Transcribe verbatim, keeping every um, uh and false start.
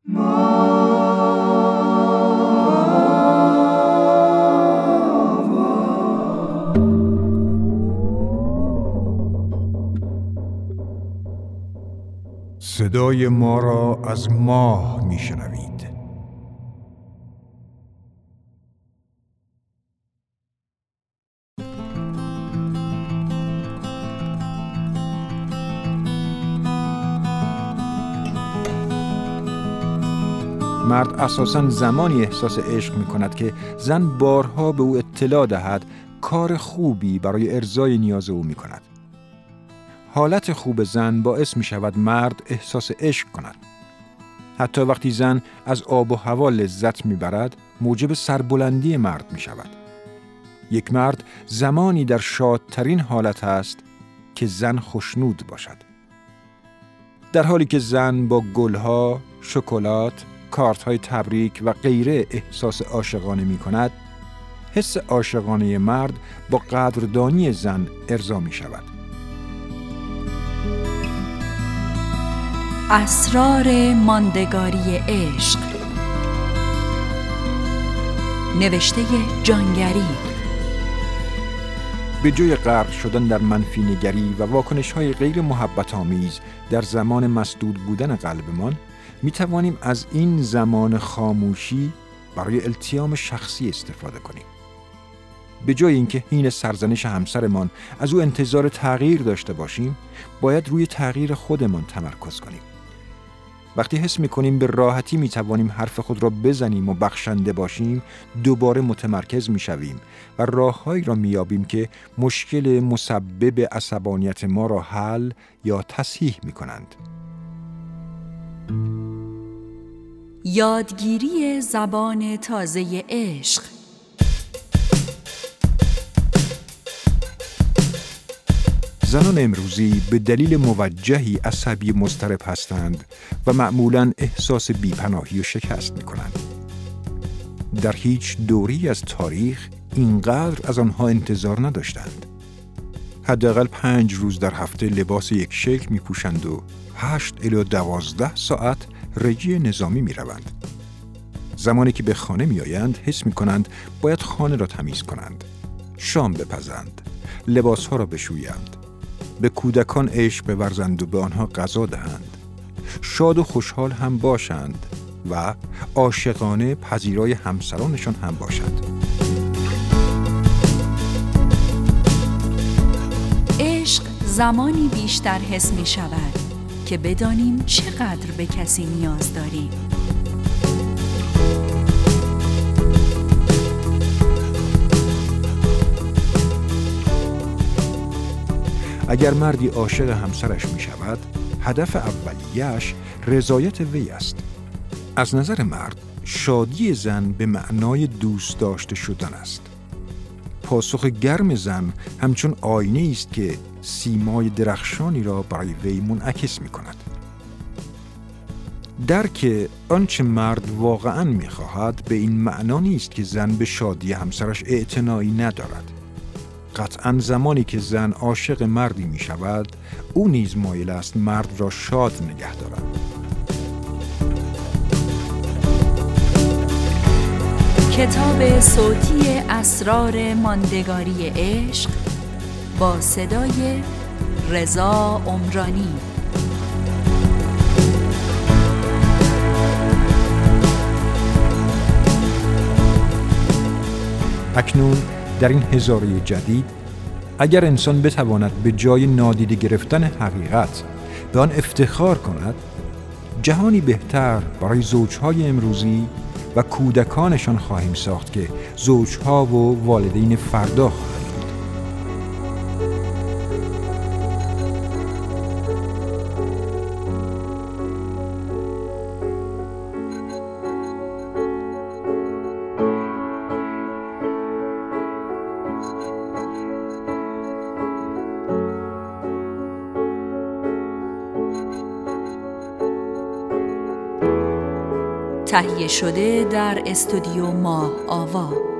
صدای ما را از ماه میشنوید. مرد اساساً زمانی احساس عشق می کند که زن بارها به او اطلاع دهد کار خوبی برای ارضای نیاز او می کند. حالت خوب زن باعث می شود مرد احساس عشق کند. حتی وقتی زن از آب و هوا لذت می برد، موجب سربلندی مرد می شود. یک مرد زمانی در شادترین حالت است که زن خوشنود باشد. در حالی که زن با گلها، شکلات، کارت‌های تبریک و غیره احساس عاشقانه می کند، حس عاشقانه مرد با قدردانی زن ارضا می شود. اسرار ماندگاری عشق، نوشته جانگری. به جای غرق شدن در منفی نگری و واکنش‌های غیر محبت آمیز در زمان مسدود بودن قلبمان، می توانیم از این زمان خاموشی برای التیام شخصی استفاده کنیم. به جای اینکه حین سرزنش همسرمان از او انتظار تغییر داشته باشیم، باید روی تغییر خودمان تمرکز کنیم. وقتی حس می کنیم به راحتی می توانیم حرف خود را بزنیم و بخشنده باشیم، دوباره متمرکز می شویم و راههایی را می یابیم که مشکل مسبب عصبانیت ما را حل یا تصحیح می کنند. یادگیری زبان تازه عشق. زنان امروزی به دلیل موجهی عصبی مضطرب هستند و معمولاً احساس بی‌پناهی و شکست می‌کنند. در هیچ دوری از تاریخ اینقدر از آنها انتظار نداشتند. حداقل پنج روز در هفته لباس یک شکل می‌پوشند و هشت الی دوازده ساعت رژی نظامی می‌روند. زمانی که به خانه می‌آیند حس می‌کنند باید خانه را تمیز کنند، شام بپزند، لباس‌ها را بشویند، به کودکان عشق بورزند و به آنها غذا دهند، شاد و خوشحال هم باشند و عاشقانه پذیرای همسرانشان هم باشند. عشق زمانی بیشتر حس می شود که بدانیم چقدر به کسی نیاز داریم. اگر مردی عاشق همسرش می شود، هدف اولیه‌اش رضایت وی است. از نظر مرد، شادی زن به معنای دوست داشته شدن است. پاسخ گرم زن همچون آینه است که سیمای درخشانی را برای وی منعکس می کند. درک آنچه مرد واقعاً می خواهد به این معنا نیست که زن به شادی همسرش اعتنایی ندارد. قطعاً زمانی که زن عاشق مردی می شود، او نیز مایل است مرد را شاد نگه دارد. کتاب صوتی اسرار ماندگاری عشق با صدای رضا عمرانی. اکنون در این هزاره جدید، اگر انسان بتواند به جای نادیده گرفتن حقیقت به آن افتخار کند، جهانی بهتر برای زوجهای امروزی و کودکانشان خواهیم ساخت که زوجها و والدین فردا خواهند. تهیه شده در استودیو ماه آوا.